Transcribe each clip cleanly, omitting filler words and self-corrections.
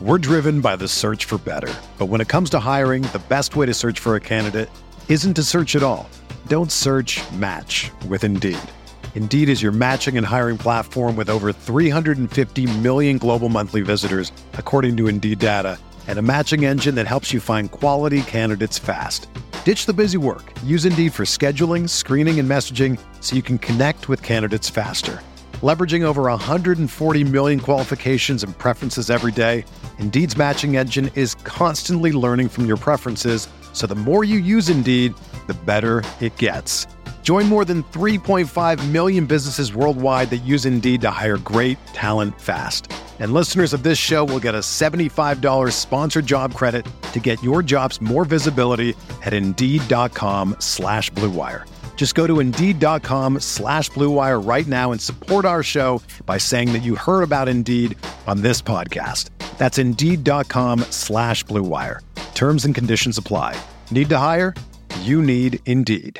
We're driven by the search for better. But when it comes to hiring, the best way to search for a candidate isn't to search at all. Don't search, match with Indeed. Indeed is your matching and hiring platform with over 350 million global monthly visitors, according to Indeed data, and a matching engine that helps you find quality candidates fast. Ditch the busy work. Use Indeed for scheduling, screening, and messaging so you can connect with candidates faster. Leveraging over 140 million qualifications and preferences every day, Indeed's matching engine is constantly learning from your preferences, so the more you use Indeed, the better it gets. Join more than 3.5 million businesses worldwide that use Indeed to hire great talent fast. And listeners of this show will get a $75 sponsored job credit to get your jobs more visibility at Indeed.com/Blue Wire. Just go to Indeed.com/Blue Wire right now and support our show by saying that you heard about Indeed on this podcast. That's Indeed.com/Blue Wire. Terms and conditions apply. Need to hire? You need Indeed.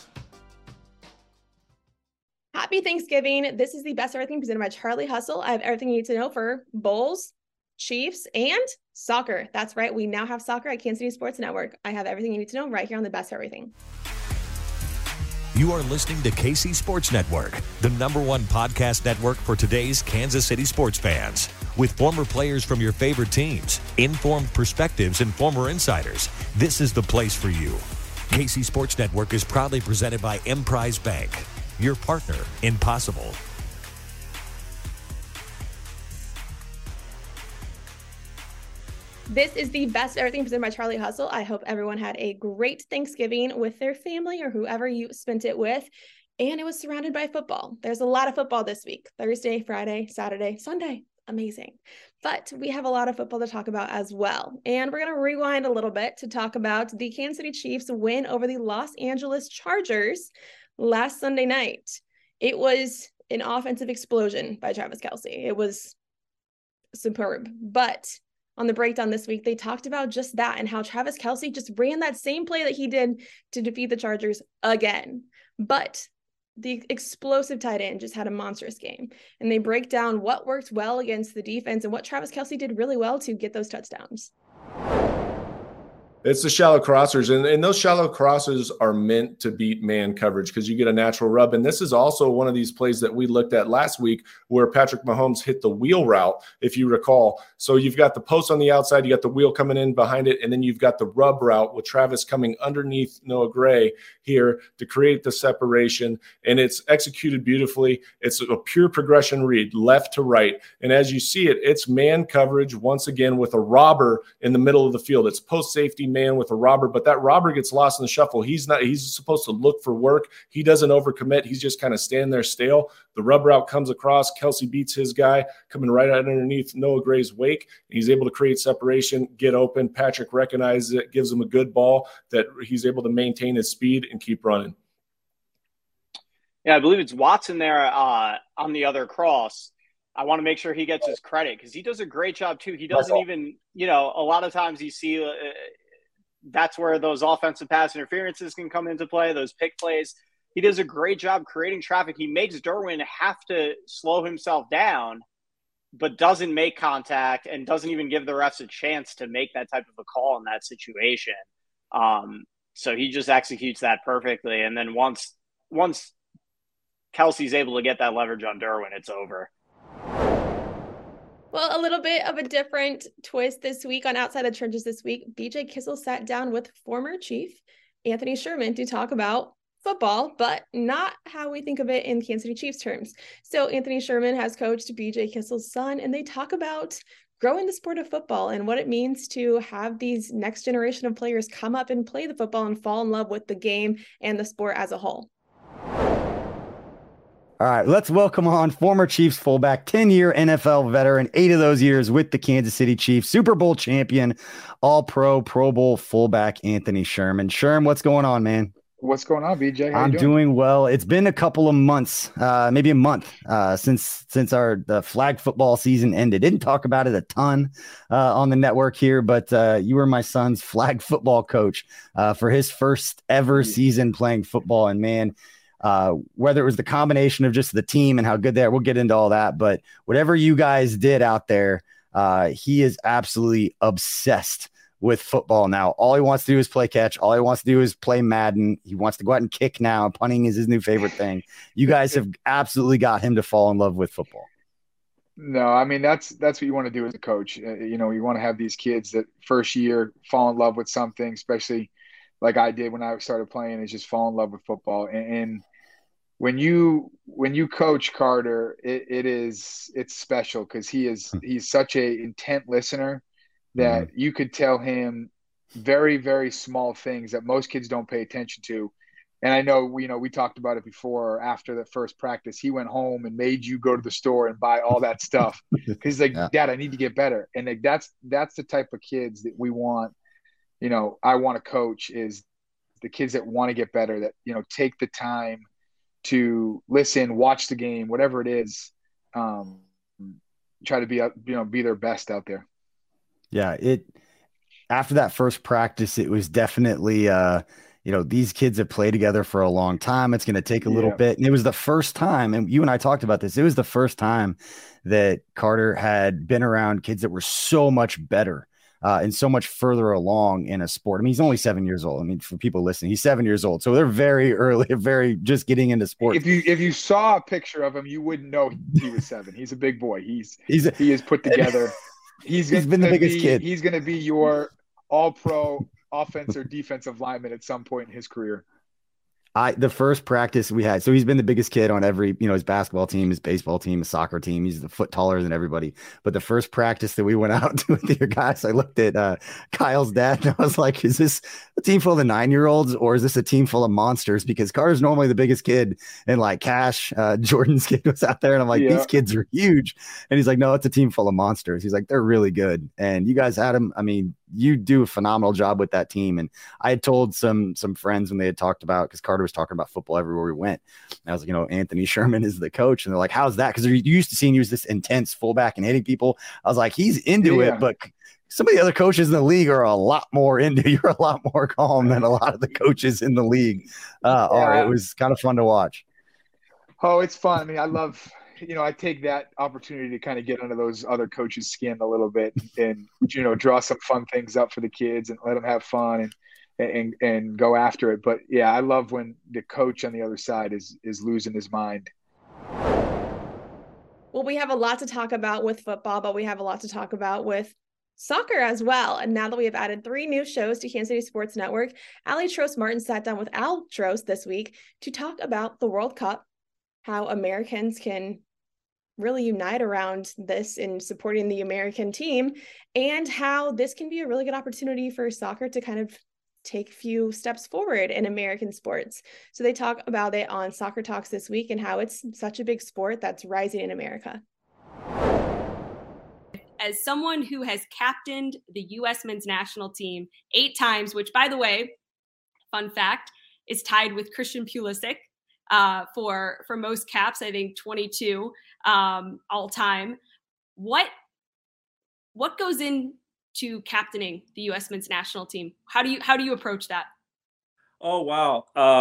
Happy Thanksgiving. This is the Best of Everything presented by Charlie Hustle. I have everything you need to know for Bulls, Chiefs, and soccer. That's right. We now have soccer at Kansas City Sports Network. I have everything you need to know right here on the Best of Everything. You are listening to KC Sports Network, the #1 podcast network for today's Kansas City sports fans. With former players from your favorite teams, informed perspectives, and former insiders, this is the place for you. KC Sports Network is proudly presented by Emprise Bank, your partner in possible. This is the Best of Everything presented by Charlie Hustle. I hope everyone had a great Thanksgiving with their family or whoever you spent it with. And it was surrounded by football. There's a lot of football this week. Thursday, Friday, Saturday, Sunday. Amazing. But we have a lot of football to talk about as well. And we're going to rewind a little bit to talk about the Kansas City Chiefs win over the Los Angeles Chargers last Sunday night. It was an offensive explosion by Travis Kelce. It was superb. But on the breakdown this week, they talked about just that and how Travis Kelce just ran that same play that he did to defeat the Chargers again. But the explosive tight end just had a monstrous game. And they break down what worked well against the defense and what Travis Kelce did really well to get those touchdowns. It's the shallow crossers, and those shallow crosses are meant to beat man coverage because you get a natural rub. And this is also one of these plays that we looked at last week where Patrick Mahomes hit the wheel route, if you recall. So you've got the post on the outside, you got the wheel coming in behind it, and then you've got the rub route with Travis coming underneath Noah Gray here to create the separation. And it's executed beautifully. It's a pure progression read, left to right. And as you see it, it's man coverage once again with a robber in the middle of the field. It's post safety man with a robber, but that robber gets lost in the shuffle. He's supposed to look for work. He doesn't overcommit. He's just kind of standing there stale. The rub route comes across. Kelce beats his guy coming right underneath Noah Gray's wake. He's able to create separation, get open. Patrick recognizes it, gives him a good ball that he's able to maintain his speed and keep running. Yeah, I believe it's Watson there on the other cross. I want to make sure he gets his credit because he does a great job too. He doesn't even, a lot of times you see that's where those offensive pass interferences can come into play, those pick plays. He does a great job creating traffic. He makes Derwin have to slow himself down, but doesn't make contact and doesn't even give the refs a chance to make that type of a call in that situation. So he just executes that perfectly. And then once Kelce's able to get that leverage on Derwin, it's over. Well, a little bit of a different twist this week on Outside the Trenches this week. BJ Kissel sat down with former Chief Anthony Sherman to talk about football, but not how we think of it in Kansas City Chiefs terms. So Anthony Sherman has coached BJ Kissel's son, and they talk about growing the sport of football and what it means to have these next generation of players come up and play the football and fall in love with the game and the sport as a whole. All right, let's welcome on former Chiefs fullback, 10-year NFL veteran, 8 of those years with the Kansas City Chiefs, Super Bowl champion, All-Pro, Pro Bowl fullback, Anthony Sherman. Sherm, what's going on, man? What's going on, BJ? How I'm you doing? well. It's been a couple of months, maybe a month since the flag football season ended. Didn't talk about it a ton on the network here, but you were my son's flag football coach for his first ever season playing football. And man, whether it was the combination of just the team and how good they are, we'll get into all that. But whatever you guys did out there, He is absolutely obsessed with football now. All he wants to do is play catch. All he wants to do is play Madden. He wants to go out and kick now. Punting is his new favorite thing. You guys have absolutely got him to fall in love with football. No, I mean, that's what you want to do as a coach. You want to have these kids that first year fall in love with something, especially like I did when I started playing, is just fall in love with football. And when you coach Carter, it's special because he's such a intent listener that you could tell him very, very small things that most kids don't pay attention to. And I know, we talked about it before. After the first practice, he went home and made you go to the store and buy all that stuff because he's like, Dad, I need to get better. And like, that's the type of kids that we want. I want to coach is the kids that want to get better, that take the time to listen, watch the game, whatever it is. Try to be their best out there. Yeah, after that first practice, it was definitely these kids have played together for a long time. It's going to take a little bit. And it was the first time, and you and I talked about this, it was the first time that Carter had been around kids that were so much better and so much further along in a sport. I mean, he's only 7 years old. I mean, for people listening, he's 7 years old. So they're very early, very just getting into sports. If you saw a picture of him, you wouldn't know he was 7. He's a big boy. He is put together. He's been the biggest kid. He's going to be your all-pro offense or defensive lineman at some point in his career. The first practice we had, so he's been the biggest kid on every, his basketball team, his baseball team, his soccer team. He's a foot taller than everybody. But the first practice that we went out to with your guys, I looked at Kyle's dad and I was like, is this a team full of 9-year-olds or is this a team full of monsters? Because Carter's normally the biggest kid, and like Cash, Jordan's kid was out there, and I'm like, these kids are huge. And he's like, no, it's a team full of monsters. He's like, they're really good. And you guys had him. I mean, you do a phenomenal job with that team. And I had told some friends when they had talked about, because Carter was talking about football everywhere we went. And I was like, Anthony Sherman is the coach. And they're like, how's that? Because they're used to seeing you as this intense fullback and hitting people. I was like, he's into it, but some of the other coaches in the league are a lot more into. You're a lot more calm than a lot of the coaches in the league are. It was kind of fun to watch. Oh, it's fun. I mean, I love I take that opportunity to kind of get under those other coaches' skin a little bit and, draw some fun things up for the kids and let them have fun and go after it. But yeah, I love when the coach on the other side is losing his mind. Well, we have a lot to talk about with football, but we have a lot to talk about with soccer as well. And now that we have added 3 new shows to Kansas City Sports Network, Ali Trost-Martin sat down with Al Trost this week to talk about the World Cup, how Americans can really unite around this in supporting the American team, and how this can be a really good opportunity for soccer to kind of take a few steps forward in American sports. So they talk about it on Soccer Talks this week and how it's such a big sport that's rising in America. As someone who has captained the U.S. men's national team 8 times, which, by the way, fun fact, is tied with Christian Pulisic for most caps, I think 22 all time. What goes into captaining the U.S. men's national team? How do you approach that? Oh, wow.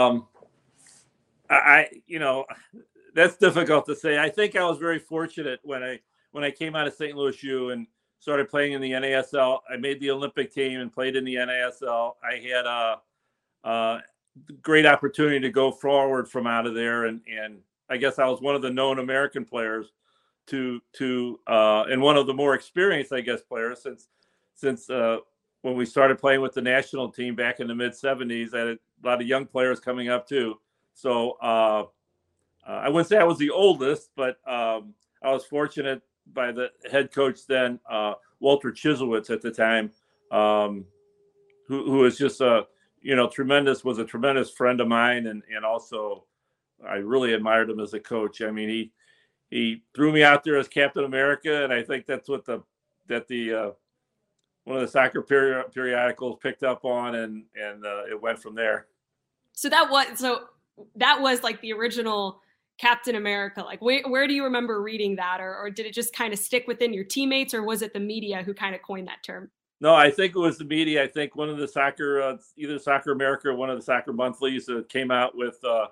That's difficult to say. I think I was very fortunate when I came out of St. Louis U and started playing in the NASL. I made the Olympic team and played in the NASL. I had a great opportunity to go forward from out of there, and I guess I was one of the known American players to and one of the more experienced, I guess, players since when we started playing with the national team back in the mid 70s. I had a lot of young players coming up too. So I wouldn't say I was the oldest, but I was fortunate by the head coach then, Walter Chiselwitz at the time, who was just was a tremendous friend of mine, and also I really admired him as a coach. I mean, he threw me out there as Captain America, and I think that's what the one of the soccer periodicals picked up on, and it went from there. So that was like the original Captain America. Like, where do you remember reading that, or did it just kind of stick within your teammates, or was it the media who kind of coined that term? No, I think it was the media. I think one of the soccer, either Soccer America or one of the soccer monthlies came out with, the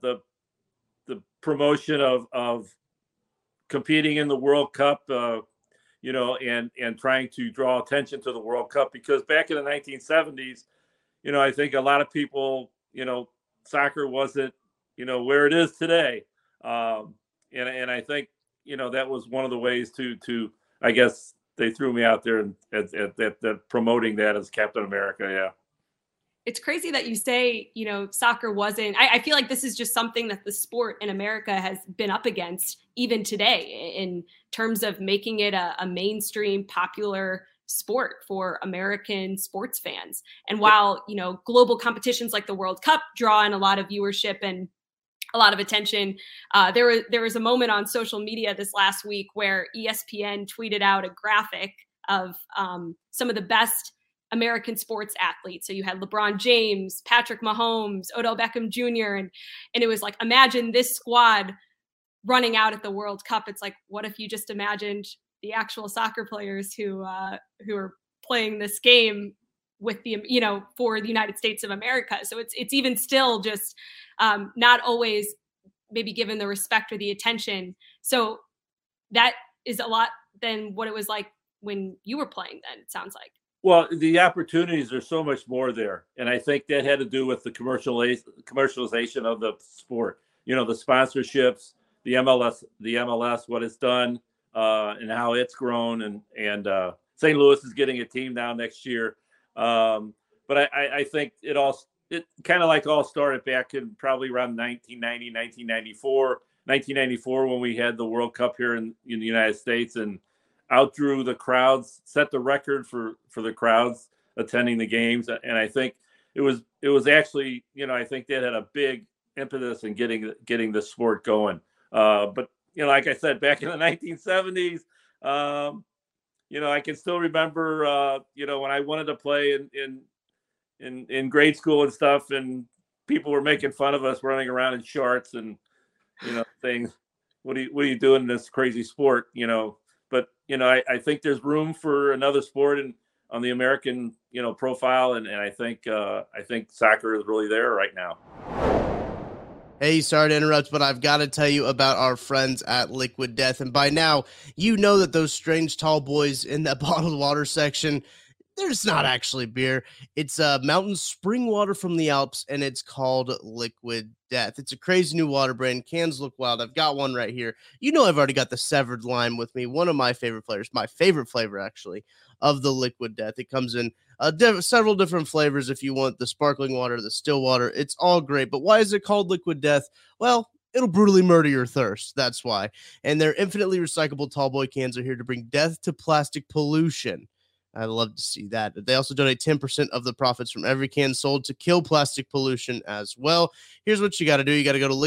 promotion of competing in the World Cup. and trying to draw attention to the World Cup, because back in the 1970s, I think a lot of people, soccer wasn't, where it is today. And I think, that was one of the ways to I guess they threw me out there at promoting that as Captain America. Yeah. It's crazy that you say, soccer wasn't, I feel like this is just something that the sport in America has been up against even today in terms of making it a mainstream popular sport for American sports fans. And while, global competitions like the World Cup draw in a lot of viewership and a lot of attention, there was a moment on social media this last week where ESPN tweeted out a graphic of some of the best American sports athletes. So you had LeBron James, Patrick Mahomes, Odell Beckham Jr. And it was like, imagine this squad running out at the World Cup. It's like, what if you just imagined the actual soccer players who are playing this game with the, for the United States of America. So it's even still just not always maybe given the respect or the attention. So that is a lot than what it was like when you were playing then, it sounds like. Well, the opportunities are so much more there. And I think that had to do with the commercialization of the sport, the sponsorships, the MLS, what it's done, and how it's grown. And St. Louis is getting a team now next year. But I think it kind of like all started back in probably around 1994 when we had the World Cup here in the United States, and outdrew the crowds, set the record for the crowds attending the games. And I think it was actually, I think that had a big impetus in getting the sport going. But, like I said, back in the 1970s, I can still remember, when I wanted to play in grade school and stuff, and people were making fun of us running around in shorts and, saying, what are you doing in this crazy sport, But, I think there's room for another sport on the American, profile. And I think soccer is really there right now. Hey, sorry to interrupt, but I've got to tell you about our friends at Liquid Death. And by now, you know that those strange tall boys in that bottled water section, they're just not actually beer. It's mountain spring water from the Alps, and it's called Liquid Death. It's a crazy new water brand. Cans look wild. I've got one right here. I've already got the Severed Lime with me, one of my favorite flavors, my favorite flavor, actually, of the Liquid Death. It comes in several different flavors if you want the sparkling water, the still water. It's all great. But why is it called Liquid Death? Well, it'll brutally murder your thirst. That's why. And their infinitely recyclable tallboy cans are here to bring death to plastic pollution. I love to see that. They also donate 10% of the profits from every can sold to kill plastic pollution as well. Here's what you got to do. You got to go to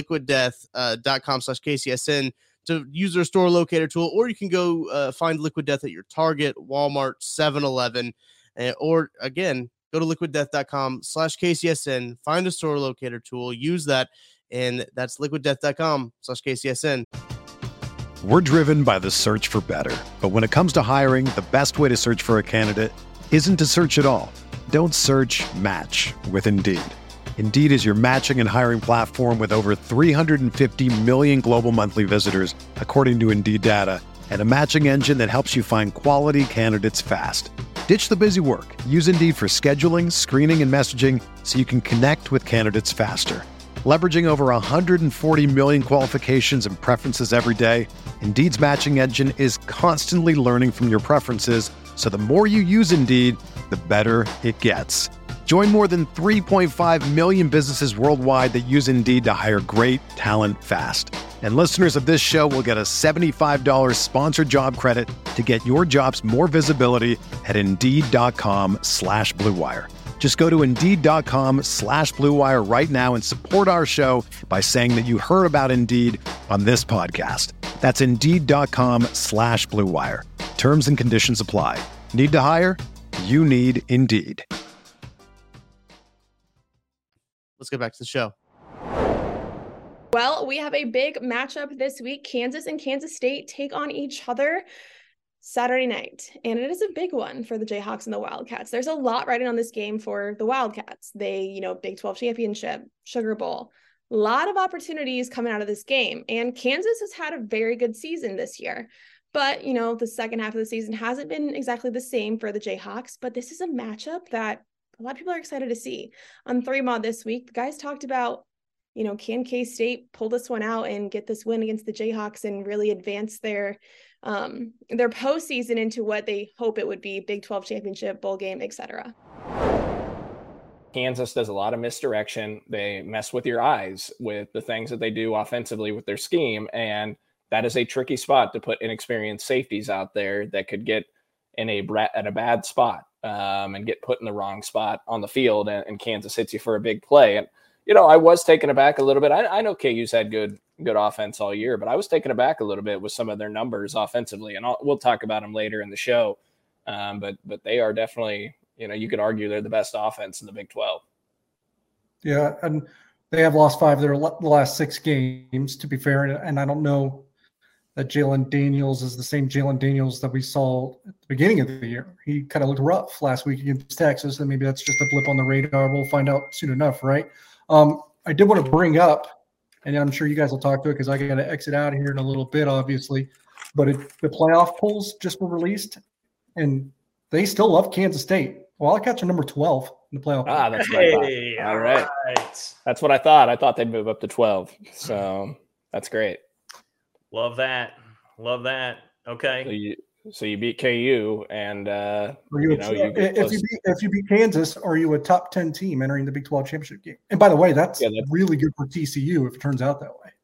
liquiddeath.com/KCSN to use their store locator tool, or you can go find Liquid Death at your Target, Walmart, 7-Eleven, or again, go to liquiddeath.com/KCSN, find a store locator tool, use that, and that's liquiddeath.com/KCSN. We're driven by the search for better. But when it comes to hiring, the best way to search for a candidate isn't to search at all. Don't search, match with Indeed. Indeed is your matching and hiring platform with over 350 million global monthly visitors, according to Indeed data, and a matching engine that helps you find quality candidates fast. Ditch the busy work. Use Indeed for scheduling, screening, and messaging so you can connect with candidates faster. Leveraging over 140 million qualifications and preferences every day, Indeed's matching engine is constantly learning from your preferences, so the more you use Indeed, the better it gets. Join more than 3.5 million businesses worldwide that use Indeed to hire great talent fast. And listeners of this show will get a $75 sponsored job credit to get your jobs more visibility at Indeed.com/Blue Wire. Just go to Indeed.com/Blue Wire right now and support our show by saying that you heard about Indeed on this podcast. That's Indeed.com/Blue Wire. Terms and conditions apply. Need to hire? You need Indeed. Let's get back to the show. Well, we have a big matchup this week. Kansas and Kansas State take on each other Saturday night, and it is a big one for the Jayhawks and the Wildcats. There's a lot riding on this game for the Wildcats. They, Big 12 championship, Sugar Bowl, a lot of opportunities coming out of this game, and Kansas has had a very good season this year. But, you know, the second half of the season hasn't been exactly the same for the Jayhawks, but this is a matchup that a lot of people are excited to see. On 3Mod this week, the guys talked about, you know, can K-State pull this one out and get this win against the Jayhawks and really advance their postseason into what they hope it would be, Big 12 championship, bowl game, etc. Kansas does a lot of misdirection. They mess with your eyes with the things that they do offensively with their scheme, and that is a tricky spot to put inexperienced safeties out there that could get in at a bad spot and get put in the wrong spot on the field, and Kansas hits you for a big play. And, you know, I was taken aback a little bit. I know KU's had good offense all year, but I was taken aback a little bit with some of their numbers offensively, and we'll talk about them later in the show. But they are definitely, you know, you could argue they're the best offense in the Big 12. Yeah, and they have lost 5 of their last 6 games, to be fair. And I don't know that Jalen Daniels is the same Jalen Daniels that we saw at the beginning of the year. He kind of looked rough last week against Texas, and maybe that's just a blip on the radar. We'll find out soon enough, right? I did want to bring up, and I'm sure you guys will talk to it because I got to exit out of here in a little bit, obviously. But the playoff polls just were released, and they still love Kansas State. Wildcats are number 12 in the playoff. That's what I thought. All right. That's what I thought. I thought they'd move up to 12. So that's great. Love that. Okay. So you beat KU, and if you beat Kansas, are you a top 10 team entering the Big 12 championship game? And by the way, that's really good for TCU if it turns out that way.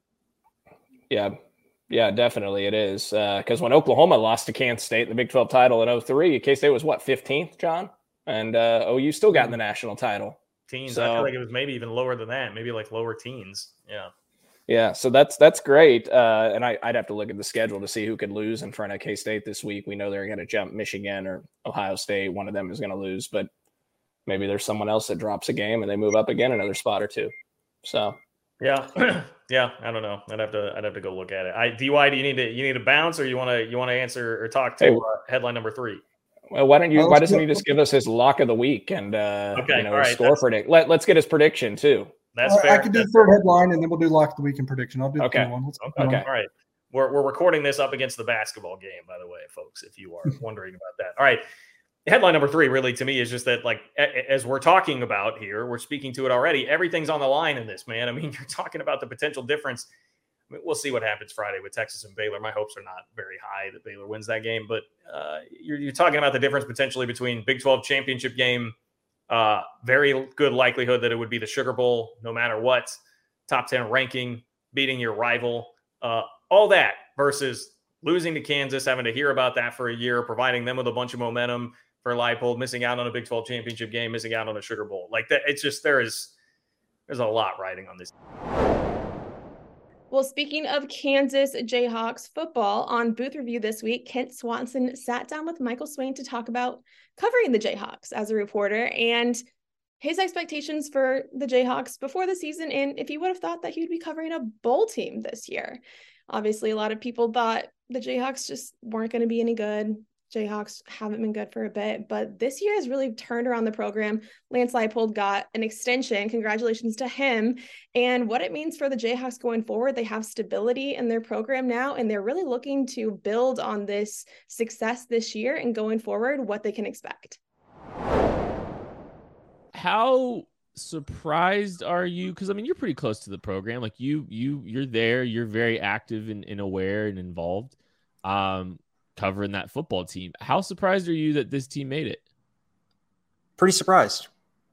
Yeah, definitely it is. Because when Oklahoma lost to Kansas State in the Big 12 title in 2003, K-State was 15th, John? And OU still got in the national title. Teens. So, I feel like it was maybe even lower than that, maybe like lower teens. Yeah. Yeah, so that's great. And I'd have to look at the schedule to see who could lose in front of K-State this week. We know they're going to jump Michigan or Ohio State. One of them is going to lose, but maybe there's someone else that drops a game and they move up again another spot or two. So yeah, yeah. I don't know. I'd have to go look at it. DY, do you need to bounce, or you want to answer or talk to headline number 3? Well, why doesn't he just give us his lock of the week and score predict? Let's get his prediction too. That's fair. I can do the third headline, and then we'll do lock of the week and prediction. I'll do the third one. Okay. All right. We're recording this up against the basketball game, by the way, folks, if you are wondering about that. All right. Headline number 3 really to me is just that, like, as we're talking about here, we're speaking to it already. Everything's on the line in this, man. I mean, you're talking about the potential difference. I mean, we'll see what happens Friday with Texas and Baylor. My hopes are not very high that Baylor wins that game, but you're talking about the difference potentially between Big 12 championship game, very good likelihood that it would be the Sugar Bowl, no matter what, top 10 ranking, beating your rival, all that versus losing to Kansas, having to hear about that for a year, providing them with a bunch of momentum for Leipold, missing out on a Big 12 championship game, missing out on a Sugar Bowl. Like that, it's just there's a lot riding on this. Well, speaking of Kansas Jayhawks football, on Booth Review this week, Kent Swanson sat down with Michael Swain to talk about covering the Jayhawks as a reporter and his expectations for the Jayhawks before the season, and if he would have thought that he would be covering a bowl team this year. Obviously, a lot of people thought the Jayhawks just weren't going to be any good. Jayhawks haven't been good for a bit, but this year has really turned around the program. Lance Leipold got an extension. Congratulations to him. And what it means for the Jayhawks going forward, they have stability in their program now, and they're really looking to build on this success this year and going forward, what they can expect. How surprised are you? Because I mean, you're pretty close to the program. Like you're there. You're very active and aware and involved. Covering that football team. How surprised are you that this team made it? Pretty surprised.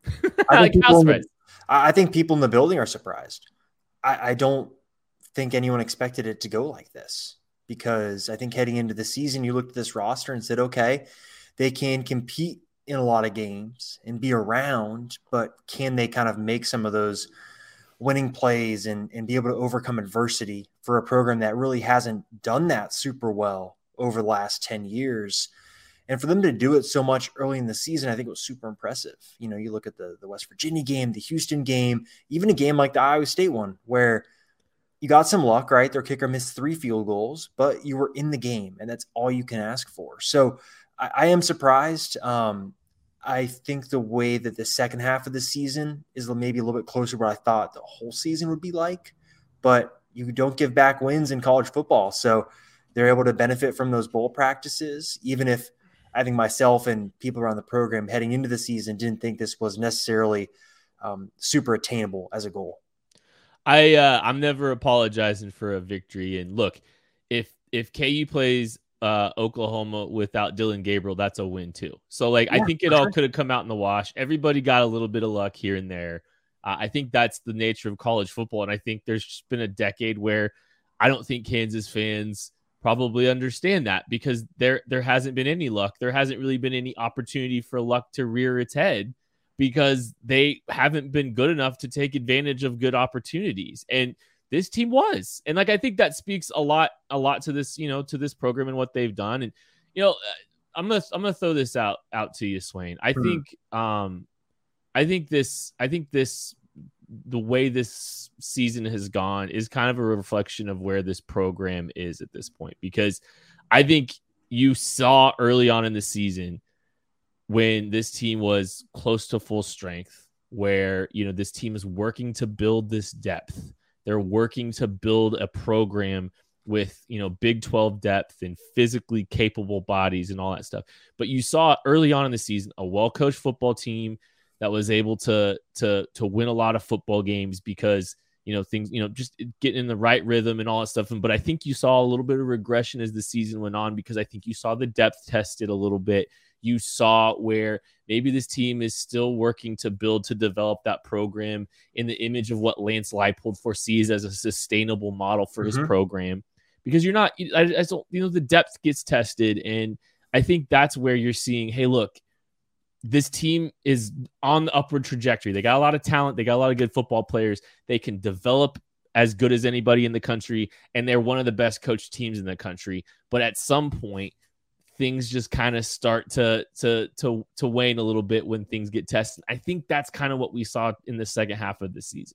I think people in the building are surprised. I don't think anyone expected it to go like this, because I think heading into the season, you looked at this roster and said, okay, they can compete in a lot of games and be around, but can they kind of make some of those winning plays and be able to overcome adversity for a program that really hasn't done that super well over the last 10 years. And for them to do it so much early in the season, I think it was super impressive. You know, you look at the West Virginia game, the Houston game, even a game like the Iowa State one, where you got some luck, right? Their kicker missed 3 field goals, but you were in the game, and that's all you can ask for. So I am surprised. I think the way that the second half of the season is maybe a little bit closer to what I thought the whole season would be like, but you don't give back wins in college football. So they're able to benefit from those bowl practices, even if I think myself and people around the program heading into the season didn't think this was necessarily super attainable as a goal. I'm never apologizing for a victory. And look, if KU plays Oklahoma without Dylan Gabriel, that's a win too. So like, I think it all could have come out in the wash. Everybody got a little bit of luck here and there. I think that's the nature of college football. And I think there's been a decade where I don't think Kansas fans probably understand that, because there hasn't been any luck. There hasn't really been any opportunity for luck to rear its head, because they haven't been good enough to take advantage of good opportunities. And this team was. And like, I think that speaks a lot to this, to this program and what they've done. And, I'm going to throw this out to you, Swain. I think the way this season has gone is kind of a reflection of where this program is at this point, because I think you saw early on in the season when this team was close to full strength, where, this team is working to build this depth. They're working to build a program with, Big 12 depth and physically capable bodies and all that stuff. But you saw early on in the season a well-coached football team that was able to win a lot of football games because, things, just getting in the right rhythm and all that stuff. But I think you saw a little bit of regression as the season went on, because I think you saw the depth tested a little bit. You saw where maybe this team is still working to develop that program in the image of what Lance Leipold foresees as a sustainable model for his program, because you're not, I don't, the depth gets tested. And I think that's where you're seeing, hey, look, this team is on the upward trajectory. They got a lot of talent. They got a lot of good football players. They can develop as good as anybody in the country, and they're one of the best coached teams in the country. But at some point, things just kind of start to wane a little bit when things get tested. I think that's kind of what we saw in the second half of the season.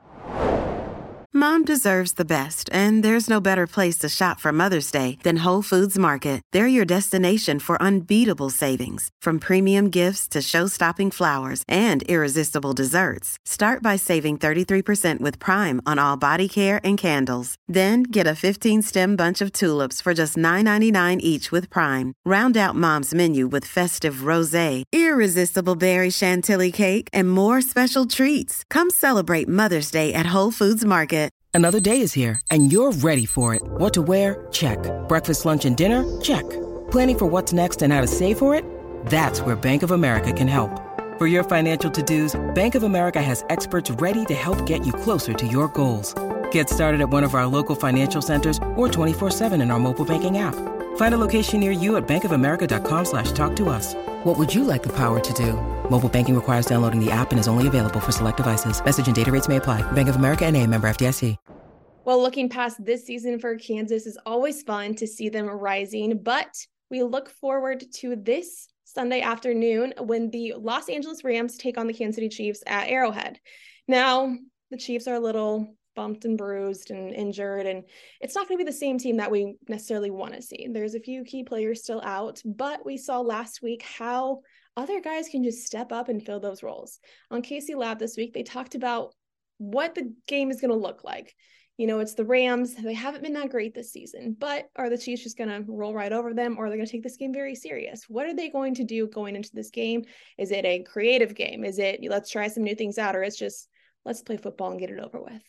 Mom deserves the best, and there's no better place to shop for Mother's Day than Whole Foods Market. They're your destination for unbeatable savings, from premium gifts to show-stopping flowers and irresistible desserts. Start by saving 33% with Prime on all body care and candles. Then get a 15-stem bunch of tulips for just $9.99 each with Prime. Round out Mom's menu with festive rosé, irresistible berry chantilly cake, and more special treats. Come celebrate Mother's Day at Whole Foods Market. Another day is here, and you're ready for it. What to wear? Check. Breakfast, lunch, and dinner? Check. Planning for what's next and how to save for it? That's where Bank of America can help. For your financial to-dos, Bank of America has experts ready to help get you closer to your goals. Get started at one of our local financial centers or 24/7 in our mobile banking app. Find a location near you at bankofamerica.com/talktous. What would you like the power to do? Mobile banking requires downloading the app and is only available for select devices. Message and data rates may apply. Bank of America NA, member FDIC. Well, looking past this season for Kansas is always fun to see them rising, but we look forward to this Sunday afternoon when the Los Angeles Rams take on the Kansas City Chiefs at Arrowhead. Now, the Chiefs are a little bumped and bruised and injured, and it's not going to be the same team that we necessarily want to see. There's a few key players still out, but we saw last week how other guys can just step up and fill those roles. On KC Lab this week, they talked about what the game is going to look like. It's the Rams. They haven't been that great this season, but are the Chiefs just going to roll right over them, or are they going to take this game very serious? What are they going to do going into this game? Is it a creative game? Is it let's try some new things out, or it's just let's play football and get it over with?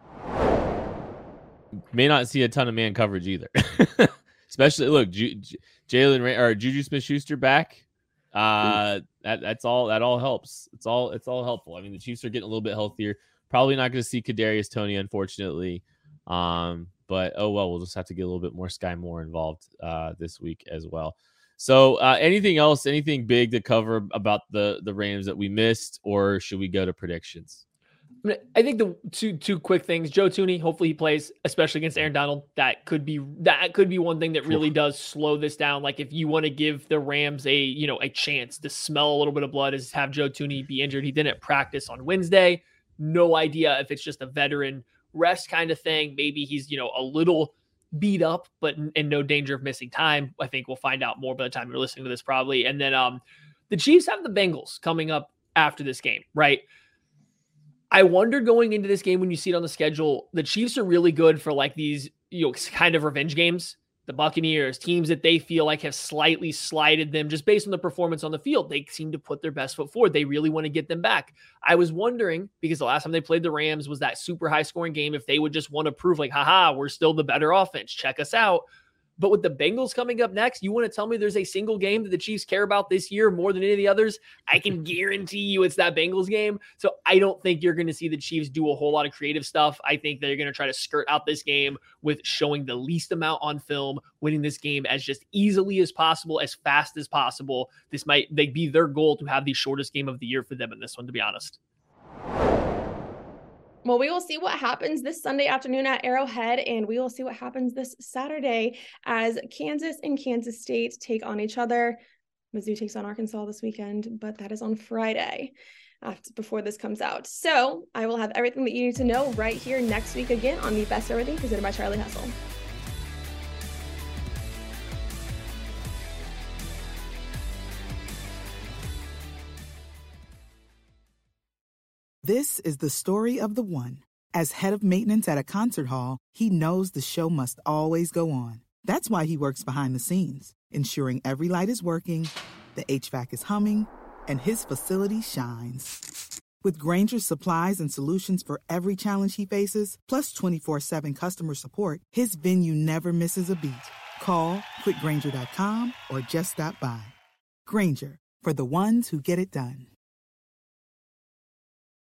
May not see a ton of man coverage either. Especially, look, Jalen or Juju Smith-Schuster back. That's all. That all helps. It's all helpful. I mean, the Chiefs are getting a little bit healthier. Probably not going to see Kadarius Toney, unfortunately. But oh well, we'll just have to get a little bit more Sky Moore involved this week as well. So, anything else? Anything big to cover about the Rams that we missed, or should we go to predictions? I think the two quick things. Joe Thuney, hopefully he plays, especially against Aaron Donald. That could be one thing that really does slow this down. Like if you want to give the Rams a chance to smell a little bit of blood, is have Joe Thuney be injured. He didn't practice on Wednesday. No idea if it's just a veteran rest kind of thing. Maybe he's a little beat up, but in no danger of missing time. I think we'll find out more by the time you're listening to this probably. And then the Chiefs have the Bengals coming up after this game, right? I wondered going into this game, when you see it on the schedule, the Chiefs are really good for like these, kind of revenge games. the Buccaneers, teams that they feel like have slightly slighted them just based on the performance on the field. They seem to put their best foot forward. They really want to get them back. I was wondering, because the last time they played the Rams was that super high scoring game, if they would just want to prove like, haha, we're still the better offense. Check us out. But with the Bengals coming up next, you want to tell me there's a single game that the Chiefs care about this year more than any of the others? I can guarantee you it's that Bengals game. So I don't think you're going to see the Chiefs do a whole lot of creative stuff. I think they're going to try to skirt out this game with showing the least amount on film, winning this game as just easily as possible, as fast as possible. This might be their goal to have the shortest game of the year for them in this one, to be honest. Well, we will see what happens this Sunday afternoon at Arrowhead, and we will see what happens this Saturday as Kansas and Kansas State take on each other. Mizzou takes on Arkansas this weekend, but that is on Friday before this comes out. So I will have everything that you need to know right here next week again on the Best Everything presented by Charlie Hustle. This is the story of the one. As head of maintenance at a concert hall, he knows the show must always go on. That's why he works behind the scenes, ensuring every light is working, the HVAC is humming, and his facility shines. With Grainger's supplies and solutions for every challenge he faces, plus 24/7 customer support, his venue never misses a beat. Call quickgrainger.com or just stop by. Grainger, for the ones who get it done.